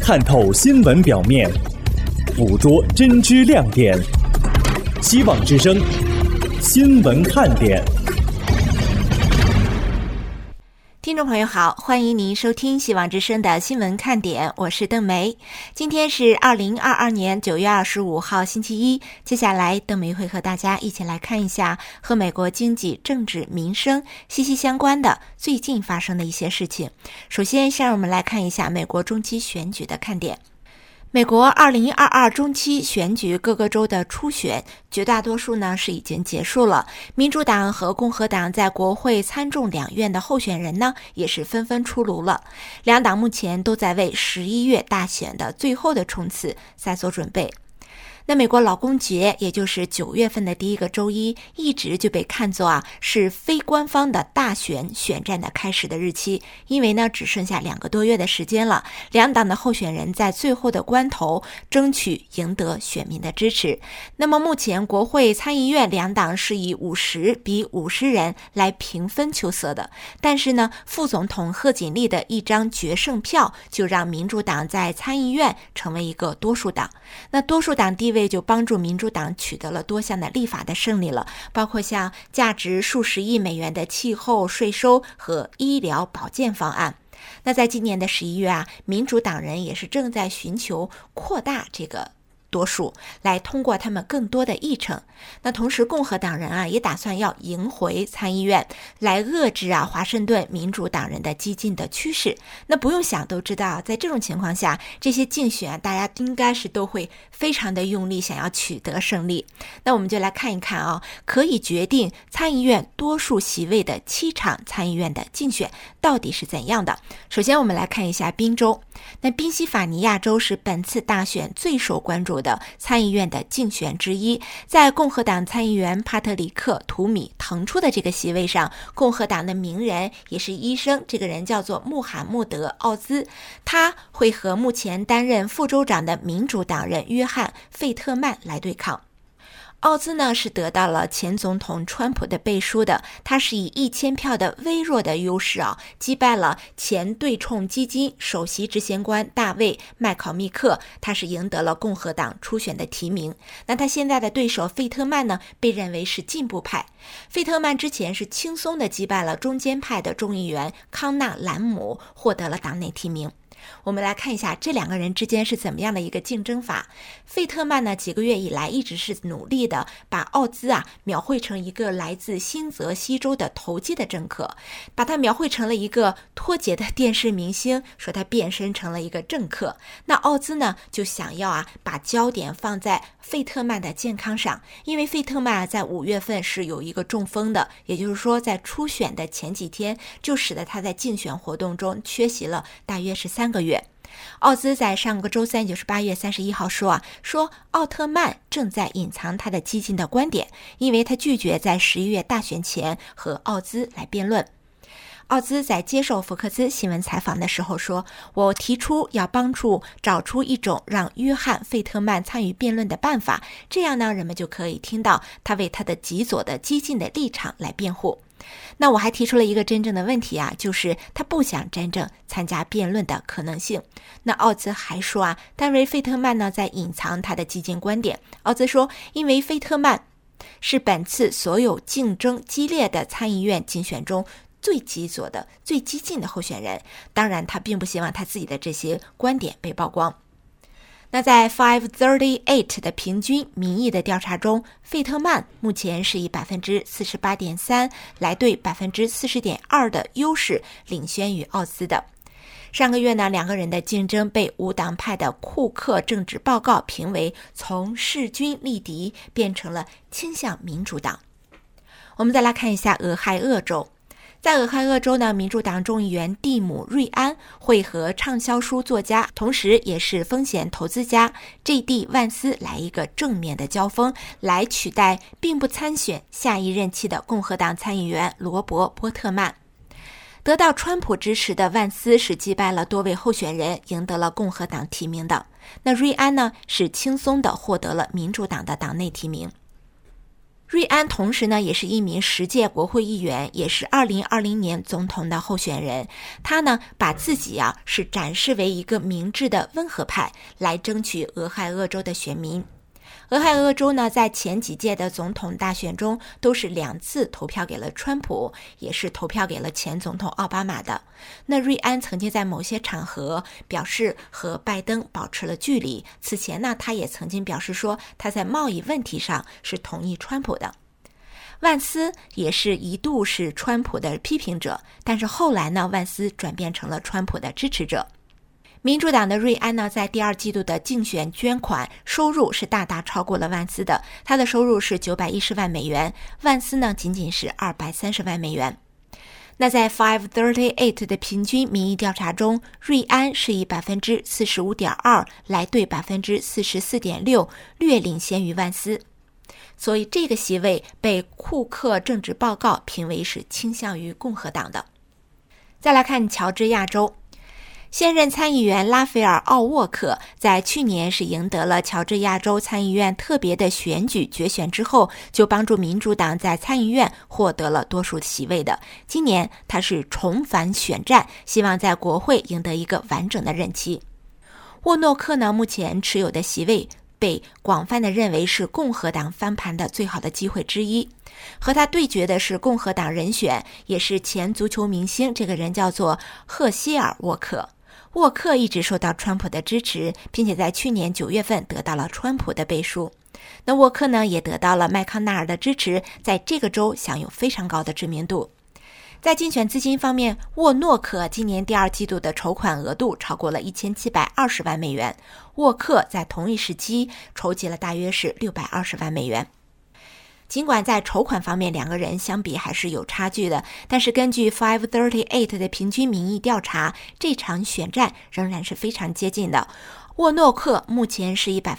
看透新闻表面，捕捉真知亮点。希望之声新闻看点。 听众朋友好，欢迎您收听希望之声的新闻看点，我是邓梅。今天是2022年9月25号星期一，接下来邓梅会和大家一起来看一下和美国经济、政治、民生息息相关的最近发生的一些事情。首先，先让我们来看一下美国中期选举的看点。美国2022中期选举各个州的初选，绝大多数呢是已经结束了。民主党和共和党在国会参众两院的候选人呢，也是纷纷出炉了。两党目前都在为11月大选的最后的冲刺在做准备。那美国劳工节，也就是9月份的第一个周一，一直就被看作是非官方的大选选战的开始的日期，因为呢只剩下2个多月的时间了，两党的候选人在最后的关头争取赢得选民的支持。那么目前国会参议院两党是以50比50人来平分秋色的，但是呢副总统贺锦丽的一张决胜票就让民主党在参议院成为一个多数党。那多数党地位就帮助民主党取得了多项的立法的胜利了，包括像价值数十亿美元的气候税收和医疗保健方案。那在今年的11月民主党人也是正在寻求扩大这个多数，来通过他们更多的议程。那同时共和党人也打算要赢回参议院，来遏制华盛顿民主党人的激进的趋势。那不用想都知道，在这种情况下，这些竞选大家应该是都会非常的用力，想要取得胜利。那我们就来看一看可以决定参议院多数席位的7场参议院的竞选到底是怎样的。首先我们来看一下宾州。那宾夕法尼亚州是本次大选最受关注的参议院的竞选之一，在共和党参议员帕特里克·图米腾出的这个席位上，共和党的名人也是医生，这个人叫做穆罕默德·奥兹，他会和目前担任副州长的民主党人约翰·费特曼来对抗。奥兹呢是得到了前总统川普的背书的，他是以1000票的微弱的优势击败了前对冲基金首席执行官大卫·麦考密克，他是赢得了共和党初选的提名。那他现在的对手费特曼呢，被认为是进步派。费特曼之前是轻松的击败了中间派的众议员康纳兰姆，获得了党内提名。我们来看一下这两个人之间是怎么样的一个竞争法。费特曼呢，几个月以来一直是努力的把奥兹描绘成一个来自新泽西州的投机的政客，把他描绘成了一个脱节的电视明星，说他变身成了一个政客。那奥兹呢就想要把焦点放在费特曼的健康上，因为费特曼在5月份是有一个中风的，也就是说在初选的前几天就使得他在竞选活动中缺席了大约是3个月。奥兹在上个周三，就是8月31号说奥特曼正在隐藏他的激进的观点，因为他拒绝在11月大选前和奥兹来辩论。奥兹在接受福克斯新闻采访的时候说，我提出要帮助找出一种让约翰·费特曼参与辩论的办法，这样呢人们就可以听到他为他的极左的激进的立场来辩护。那我还提出了一个真正的问题就是他不想真正参加辩论的可能性。那奥兹还说但为费特曼呢在隐藏他的激进观点。奥兹说，因为费特曼是本次所有竞争激烈的参议院竞选中最极左的、最激进的候选人，当然他并不希望他自己的这些观点被曝光。那在538的平均民意的调查中，费特曼目前是以 48.3% 来对 40.2% 的优势领先于奥兹的。上个月呢，两个人的竞争被无党派的库克政治报告评为从势均力敌变成了倾向民主党。我们再来看一下俄亥俄州。在俄亥俄州呢，民主党众议员蒂姆·瑞安会和畅销书作家，同时也是风险投资家 J.D. 万斯来一个正面的交锋，来取代并不参选下一任期的共和党参议员罗伯·波特曼。得到川普支持的万斯是击败了多位候选人，赢得了共和党提名的。那瑞安呢，是轻松地获得了民主党的党内提名。 瑞安同时呢也是一名10届国会议员，也是2020年总统的候选人。他呢把自己是展示为一个明智的温和派，来争取俄亥俄州的选民。俄亥俄州呢在前几届的总统大选中都是2次投票给了川普，也是投票给了前总统奥巴马的。那瑞安曾经在某些场合表示和拜登保持了距离，此前呢他也曾经表示说他在贸易问题上是同意川普的。万斯也是一度是川普的批评者，但是后来呢万斯转变成了川普的支持者。民主党的瑞安呢，在第2季度的竞选捐款收入是大大超过了万斯的，他的收入是910万美元，万斯呢仅仅是230万美元。那在538的平均民意调查中，瑞安是以 45.2% 来对 44.6%， 略领先于万斯。所以这个席位被库克政治报告评为是倾向于共和党的。再来看乔治亚州，现任参议员拉斐尔·奥沃克在去年是赢得了乔治亚州参议院特别的选举决选之后，就帮助民主党在参议院获得了多数席位的。今年他是重返选战，希望在国会赢得一个完整的任期。沃诺克呢，目前持有的席位被广泛的认为是共和党翻盘的最好的机会之一。和他对决的是共和党人选，也是前足球明星，这个人叫做赫歇尔·沃克。沃克一直受到川普的支持，并且在去年9月份得到了川普的背书。那沃克呢，也得到了麦康奈尔的支持，在这个州享有非常高的知名度。在竞选资金方面，沃诺克今年第2季度的筹款额度超过了1720万美元，沃克在同一时期筹集了大约是620万美元。尽管在筹款方面两个人相比还是有差距的，但是根据538的平均民意调查，这场选战仍然是非常接近的。沃诺克目前是以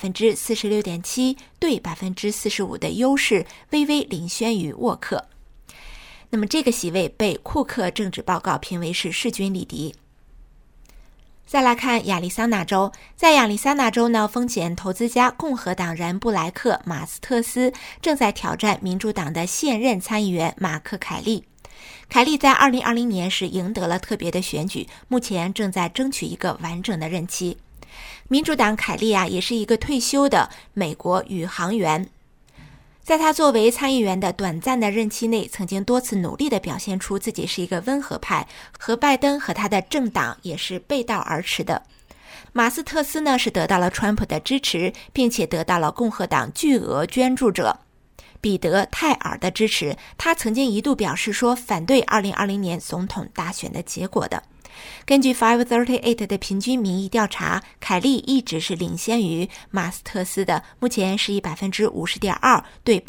46.7% 对 45% 的优势微微领先于沃克。那么这个席位被库克政治报告评为是势均力敌。再来看亚利桑那州，在亚利桑那州呢，风险投资家共和党人布莱克·马斯特斯正在挑战民主党的现任参议员马克·凯利。凯利在2020年是赢得了特别的选举，目前正在争取一个完整的任期。民主党凯利也是一个退休的美国宇航员。在他作为参议员的短暂的任期内，曾经多次努力地表现出自己是一个温和派，和拜登和他的政党也是背道而驰的。马斯特斯呢是得到了川普的支持，并且得到了共和党巨额捐助者彼得·泰尔的支持。他曾经一度表示说反对2020年总统大选的结果的。根据538的平均民意调查，凯利一直是领先于马斯特斯的，目前是以 50.2% 对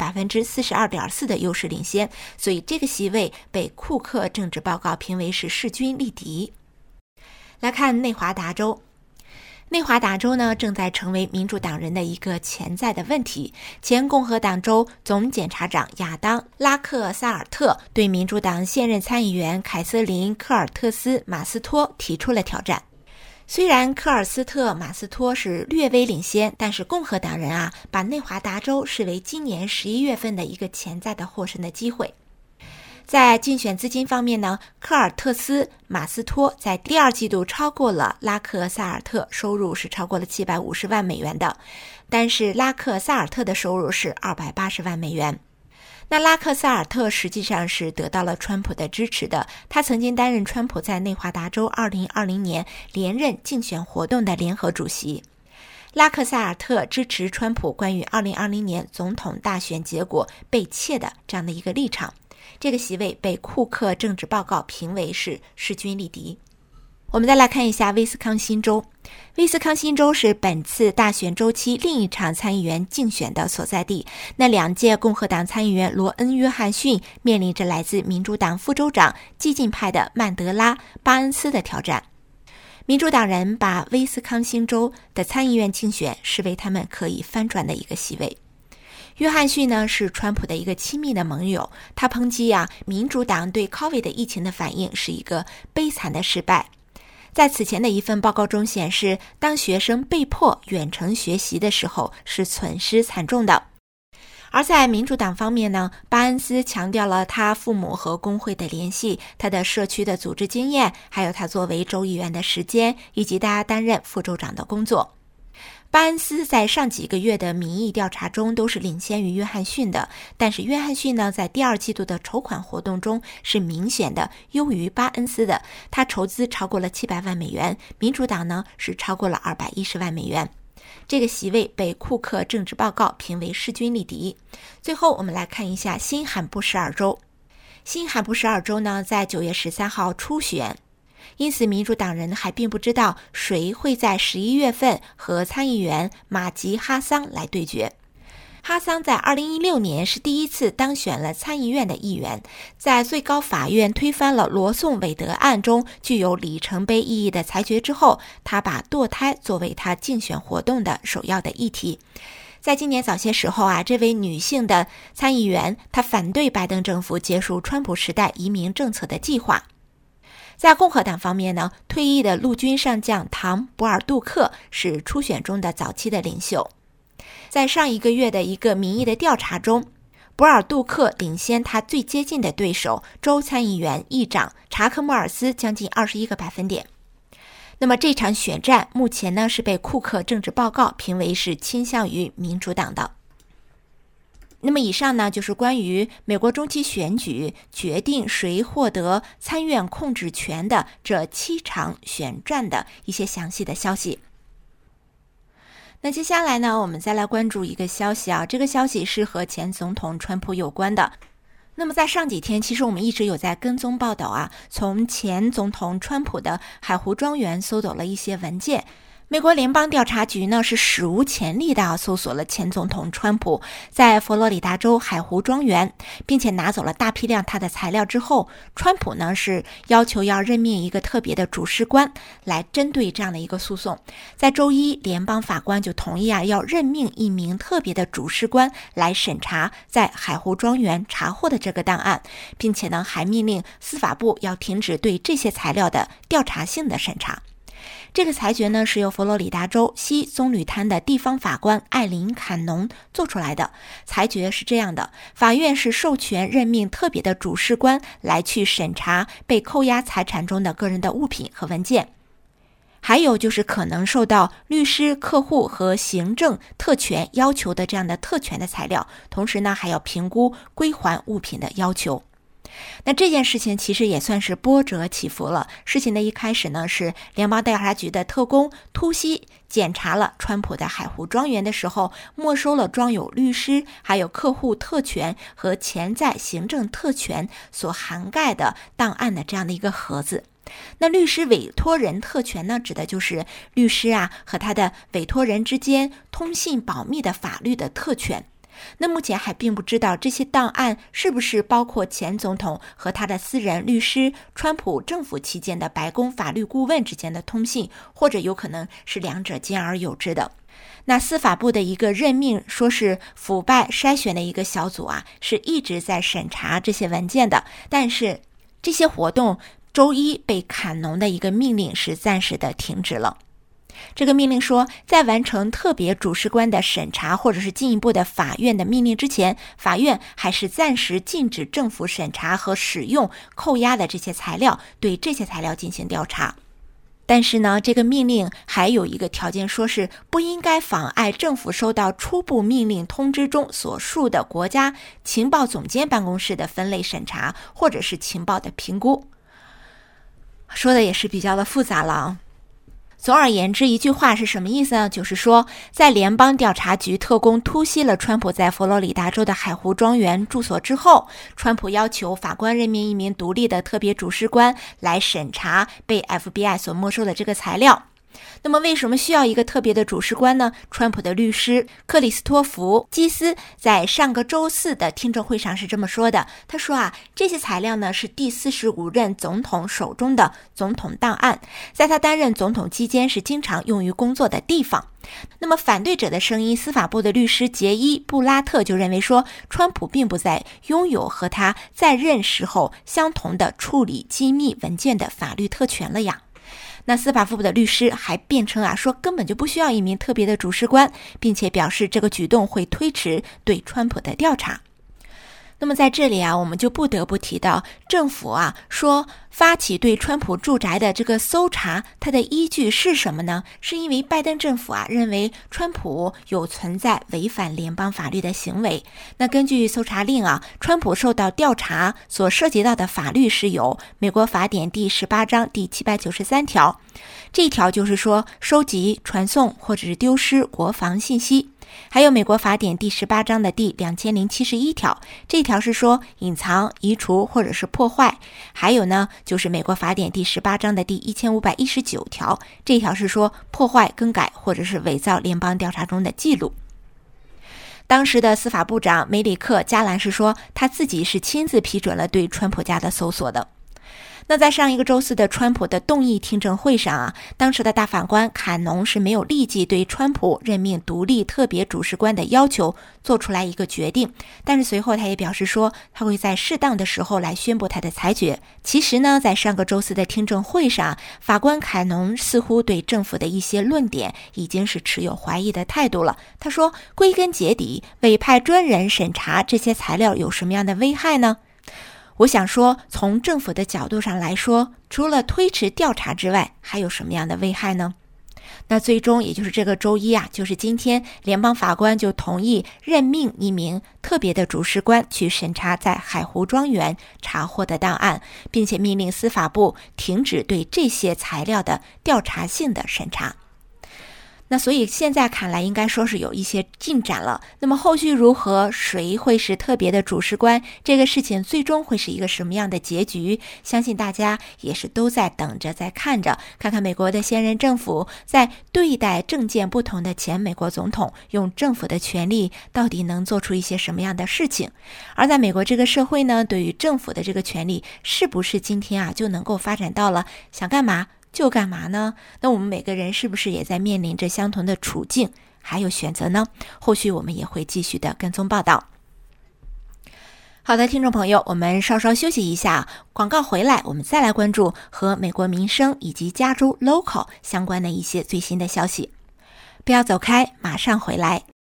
42.4% 的优势领先，所以这个席位被库克政治报告评为是势均力敌。来看内华达州，内华达州呢正在成为民主党人的一个潜在的问题。前共和党州总检察长亚当·拉克萨尔特对民主党现任参议员凯瑟琳·科尔特斯·马斯托提出了挑战。虽然科尔斯特·马斯托是略微领先，但是共和党人把内华达州视为今年11月份的一个潜在的获胜的机会。在竞选资金方面呢，科尔特斯·马斯托在第2季度超过了拉克萨尔特，收入是超过了750万美元的，但是拉克萨尔特的收入是280万美元。那拉克萨尔特实际上是得到了川普的支持的，他曾经担任川普在内华达州2020年连任竞选活动的联合主席。拉克萨尔特支持川普关于2020年总统大选结果被窃的这样的一个立场。这个席位被库克政治报告评为是势均力敌。我们再来看一下威斯康辛州。威斯康辛州是本次大选周期另一场参议员竞选的所在地。那2届共和党参议员罗恩·约翰逊面临着来自民主党副州长激进派的曼德拉·巴恩斯的挑战。民主党人把威斯康辛州的参议院竞选视为他们可以翻转的一个席位。约翰逊呢是川普的一个亲密的盟友，他抨击民主党对 COVID 疫情的反应是一个悲惨的失败。在此前的一份报告中显示，当学生被迫远程学习的时候是损失惨重的。 而在民主党方面呢，巴恩斯强调了他父母和工会的联系，他的社区的组织经验，还有他作为州议员的时间，以及他担任副州长的工作。巴恩斯在上几个月的民意调查中都是领先于约翰逊的，但是约翰逊呢，在第二季度的筹款活动中是明显的优于巴恩斯的，他筹资超过了700万美元，民主党呢是超过了210万美元。这个席位被库克政治报告评为势均力敌。最后我们来看一下新罕布什尔州。新罕布什尔州呢，在9月13号初选，因此民主党人还并不知道谁会在11月份和参议员马吉哈桑来对决。哈桑在2016年是第一次当选了参议院的议员，在最高法院推翻了罗宋韦德案中具有里程碑意义的裁决之后，他把堕胎作为他竞选活动的首要的议题。在今年早些时候这位女性的参议员，她反对拜登政府结束川普时代移民政策的计划。在共和党方面呢，退役的陆军上将唐·博尔杜克是初选中的早期的领袖。在上一个月的一个民意的调查中，博尔杜克领先他最接近的对手州参议员议长查克·莫尔斯将近21个百分点。那么这场选战目前呢是被库克政治报告评为是倾向于民主党的。那么以上呢就是关于美国中期选举决定谁获得参院控制权的这7场选战的一些详细的消息。那接下来呢，我们再来关注一个消息这个消息是和前总统川普有关的。那么在上几天，其实我们一直有在跟踪报道从前总统川普的海湖庄园搜走了一些文件。美国联邦调查局呢是史无前例的搜索了前总统川普在佛罗里达州海湖庄园，并且拿走了大批量他的材料之后，川普呢是要求要任命一个特别的主事官来针对这样的一个诉讼。在周一，联邦法官就同意要任命一名特别的主事官来审查在海湖庄园查获的这个档案，并且呢还命令司法部要停止对这些材料的调查性的审查。这个裁决呢是由佛罗里达州西棕榈滩的地方法官艾琳·坎农做出来的。裁决是这样的，法院是授权任命特别的主事官来去审查被扣押财产中的个人的物品和文件，还有就是可能受到律师、客户和行政特权要求的这样的特权的材料，同时呢还要评估归还物品的要求。那这件事情其实也算是波折起伏了。事情的一开始呢，是联邦调查局的特工突袭检查了川普的海湖庄园的时候，没收了装有律师还有客户特权和潜在行政特权所涵盖的档案的这样的一个盒子。那律师委托人特权呢，指的就是律师和他的委托人之间通信保密的法律的特权。那目前还并不知道这些档案是不是包括前总统和他的私人律师、川普政府期间的白宫法律顾问之间的通信，或者有可能是两者兼而有之的。那司法部的一个任命说是腐败筛选的一个小组是一直在审查这些文件的，但是这些活动周一被坎农的一个命令是暂时的停止了。这个命令说，在完成特别主事官的审查或者是进一步的法院的命令之前，法院还是暂时禁止政府审查和使用扣押的这些材料，对这些材料进行调查。但是呢，这个命令还有一个条件，说是不应该妨碍政府收到初步命令通知中所述的国家情报总监办公室的分类审查或者是情报的评估。说的也是比较的复杂了总而言之，一句话是什么意思呢？就是说，在联邦调查局特工突袭了川普在佛罗里达州的海湖庄园住所之后，川普要求法官任命一名独立的特别主事官来审查被 FBI 所没收的这个材料。那么为什么需要一个特别的主事官呢？川普的律师克里斯托弗·基斯在上个周四的听证会上是这么说的，他说这些材料呢是第45任总统手中的总统档案，在他担任总统期间是经常用于工作的地方。那么反对者的声音，司法部的律师杰伊·布拉特就认为说，川普并不再拥有和他在任时候相同的处理机密文件的法律特权了呀。 那司法部的律师还辩称说根本就不需要一名特别的主事官，并且表示这个举动会推迟对川普的调查。那么在这里我们就不得不提到政府说发起对川普住宅的这个搜查，它的依据是什么呢？是因为拜登政府认为川普有存在违反联邦法律的行为。那根据搜查令川普受到调查所涉及到的法律是有美国法典第18章第793条，这一条就是说收集、传送或者是丢失国防信息。还有美国法典第18章的第2071条，这一条是说隐藏、移除或者是破坏。还有呢，就是美国法典第18章的第1519条，这一条是说破坏、更改或者是伪造联邦调查中的记录。当时的司法部长梅里克·加兰是说他自己是亲自批准了对川普家的搜索的。那在上一个周四的川普的动议听证会上当时的大法官坎农是没有立即对川普任命独立特别主事官的要求做出来一个决定，但是随后他也表示说他会在适当的时候来宣布他的裁决。其实呢，在上个周四的听证会上，法官坎农似乎对政府的一些论点已经是持有怀疑的态度了。他说，归根结底，委派专人审查这些材料有什么样的危害呢？我想说，从政府的角度上来说，除了推迟调查之外，还有什么样的危害呢？那最终也就是这个周一就是今天，联邦法官就同意任命一名特别的主事官去审查在海湖庄园查获的档案，并且命令司法部停止对这些材料的调查性的审查。那所以现在看来应该说是有一些进展了。那么后续如何，谁会是特别的主事官，这个事情最终会是一个什么样的结局，相信大家也是都在等着，在看着，看看美国的现任政府在对待政见不同的前美国总统，用政府的权力到底能做出一些什么样的事情。而在美国这个社会呢，对于政府的这个权力是不是今天就能够发展到了想干嘛就干嘛呢？那我们每个人是不是也在面临着相同的处境还有选择呢？后续我们也会继续的跟踪报道。好的，听众朋友，我们稍稍休息一下，广告回来我们再来关注和美国民生以及加州 local 相关的一些最新的消息。不要走开，马上回来。